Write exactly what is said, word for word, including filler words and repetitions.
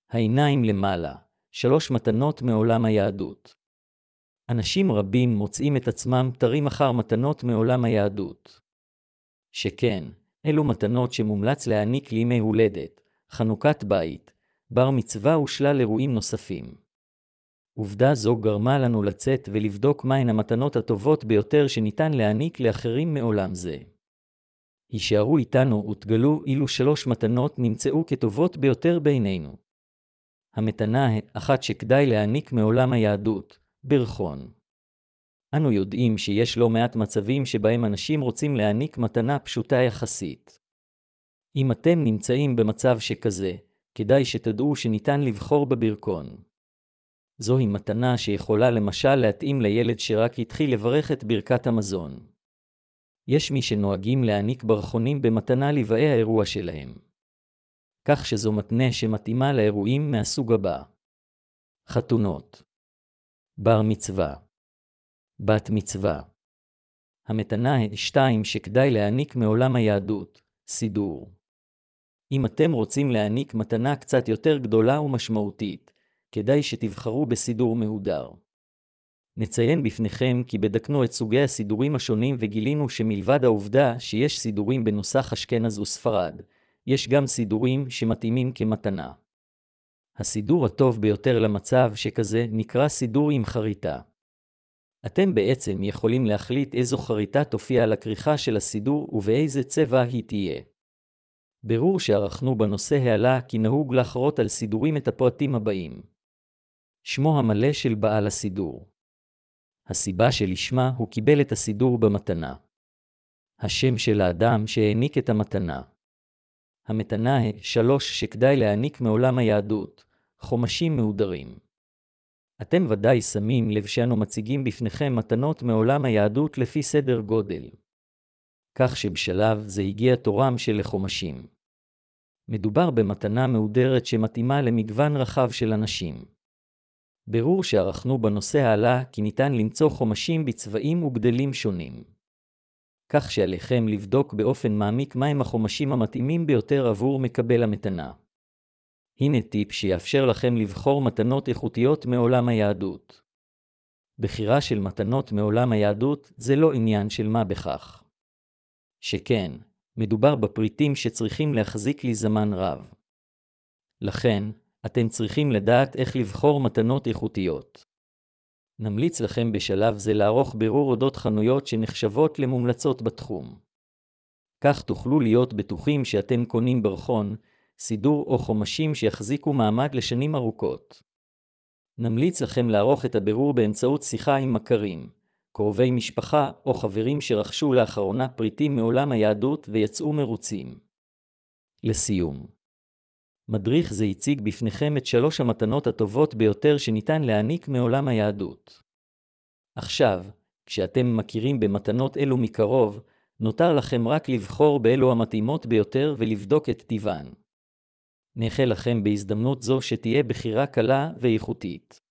העיניים למעלה, שלוש מתנות מעולם היהדות. אנשים רבים מוצאים את עצמם תרים אחר מתנות מעולם היהדות. שכן, אלו מתנות שמומלץ להעניק לימי הולדת, חנוכת בית, בר מצווה ושלל אירועים נוספים. עובדה זו גרמה לנו לצאת ולבדוק מהן המתנות הטובות ביותר שניתן להעניק לאחרים מעולם זה. הישארו איתנו ותגלו אילו שלוש מתנות נמצאו כטובות ביותר בעינינו. המתנה אחת שכדאי להעניק מעולם היהדות, ברכון. אנו יודעים שיש לא מעט מצבים שבהם אנשים רוצים להעניק מתנה פשוטה יחסית. אם אתם נמצאים במצב שכזה, כדאי שתדעו שניתן לבחור בברכון. זוהי מתנה שיכולה למשל להתאים לילד שרק התחיל לברך את ברכת המזון. יש מי שנוהגים להעניק ברכונים במתנה לבאי האירוע שלהם. כך שזו מתנה שמתאימה לאירועים מהסוג הבא. חתונות. בר מצווה. בת מצווה. המתנה שתיים שכדאי להעניק מעולם היהדות, סידור. אם אתם רוצים להעניק מתנה קצת יותר גדולה ומשמעותית, כדאי שתבחרו בסידור מהודר. נציין בפניכם כי בדקנו את סוגי הסידורים השונים וגילינו שמלבד העובדה שיש סידורים בנוסח אשכנז וספרד, יש גם סידורים שמתאימים כמתנה. הסידור הטוב ביותר למצב שכזה נקרא סידור עם חריטה. אתם בעצם יכולים להחליט איזו חריטה תופיע על הכריכה של הסידור ובאיזה צבע היא תהיה. ברור שערכנו בנושא העלה כי נהוג לחרות על סידורים את הפרטים הבאים. שמו המלא של בעל הסידור. הסיבה שלשמה הוא קיבל את הסידור במתנה. השם של האדם שהעניק את המתנה. המתנה שלוש שכדאי להעניק מעולם היהדות, חומשים מהודרים. אתם ודאי שמים לב שאנו מציגים בפניכם מתנות מעולם היהדות לפי סדר גודל. כך שבשלב זה הגיע תורם של חומשים. מדובר במתנה מהודרת שמתאימה למגוון רחב של אנשים. ברור שערכנו בנושא העלה כי ניתן למצוא חומשים בצבעים וגדלים שונים. כך שעליכם לבדוק באופן מעמיק מהם החומשים המתאימים ביותר עבור מקבל המתנה. הנה טיפ שיאפשר לכם לבחור מתנות איכותיות מעולם היהדות. בחירה של מתנות מעולם היהדות זה לא עניין של מה בכך. שכן, מדובר בפריטים שצריכים להחזיק לי זמן רב. לכן, אתם צריכים לדעת איך לבחור מתנות איכותיות. נמליץ לכם בשלב זה לערוך בירור אודות חנויות שנחשבות למומלצות בתחום. כך תוכלו להיות בטוחים שאתם קונים ברכון, סידור או חומשים שיחזיקו מעמד לשנים ארוכות. נמליץ לכם לערוך את הבירור באמצעות שיחה עם מכרים, קרובי משפחה או חברים שרכשו לאחרונה פריטים מעולם היהדות ויצאו מרוצים. לסיום, מדריך זה הציג בפניכם את שלוש המתנות הטובות ביותר שניתן להעניק מעולם היהדות. עכשיו, כשאתם מכירים במתנות אלו מקרוב, נותר לכם רק לבחור באלו המתאימות ביותר ולבדוק את טיבן. נאחל לכם בהזדמנות זו שתהיה בחירה קלה ואיכותית.